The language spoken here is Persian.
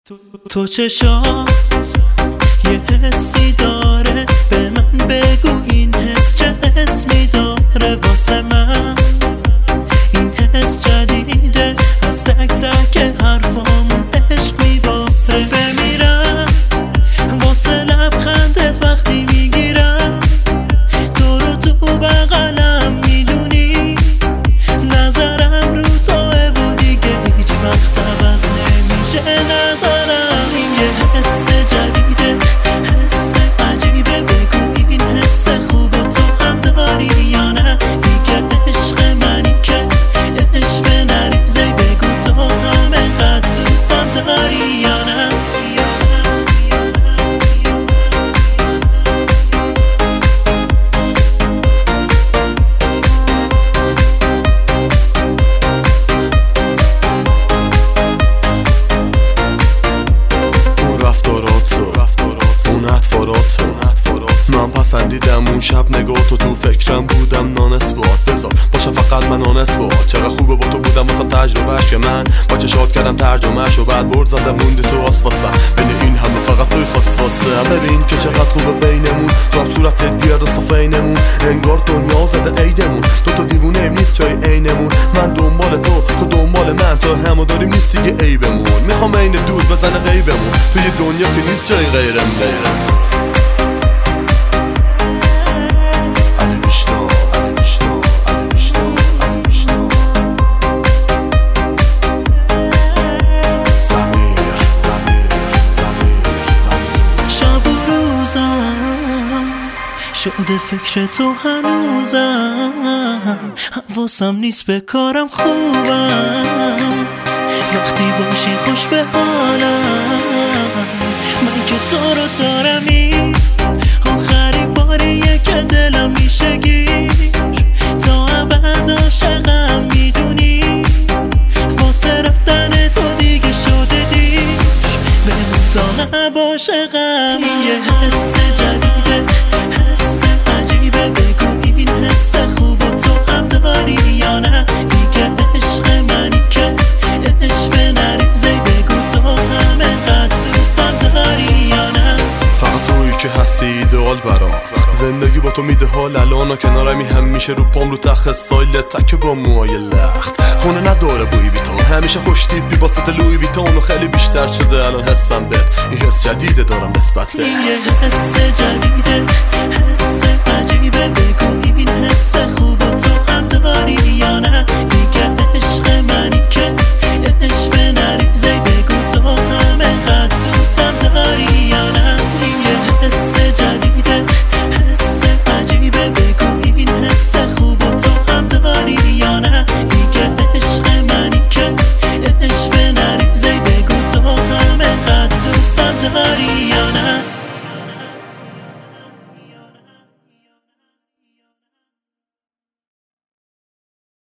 تو چشات یه حسی داره، به من بگو این حس چه اسمی داره. واسه من این حس جدیده، از تک تک حرفامون عشق میباره. بمیرم واسه لبخندت وقتی میگیرم تو رو تو بغلم، میدونی نظرم رو توه و دیگه هیچ وقت عوض نمیشه نظرم. این یه حس جدیده، حس عجیبه، بگو این حس خوبه تو هم داری یا نه. دیگه عشق منی که عشق نریزه، بگو تو هم انقدر دوستم داری یا نه. من پسندیدم اون شب نگاه تو فکرم بودم نانسبات بذار باشه فقط من نانسبات. چقدر خوبه با تو بودم واسم تجربهش که من با چشات کردم ترجمهش و بعد برد زدم موندی تو آسفاسم. بین این همه فقط توی خاص واسه ببین که چقدر خوبه بینمون. تو هم صورتت گرد و صفینمون، انگار دنیا زده عیدمون. تو دیوونه ایم نیست جای عینمون، من دنبال تو دنبال من، تا همو داریم نیست دیگه عیبمون. میخوام عین دود بزنه غیبمون توی دنیا که نیست جای غیرم. شده فکر تو هنوزم، حواسم نیست به کارم خوبم. وقتی باشی خوش به حالم، من که تو رو دارم. این آخرین باریه که دلم میشه گیر، تا ابد عاشقم میدونی. واسه رفتن تو دیگه شده دیر، بمون تا نباشقم. این یه حس جدیده، حس عجیبه، بگو این حس خوب تو هم داری یا نه. دیگه عشق منی که عشق نریزه، بگو تو هم انقدر دوستم داری یا نه. فقط تویی که هستی ایدئال برام، زندگی با تو میده حال الان و کنارمی همیشه. رو پام رو تخت استایل تک با موهای لخت، خونه نداره بوی بیتون، همیشه خوش تیپی با ست لوی ویتون و خیلی بیشتر شده الان حسم بهت. این حس جدیده دارم نسبت به این یه حس جدیده، حس عجیبه، بگو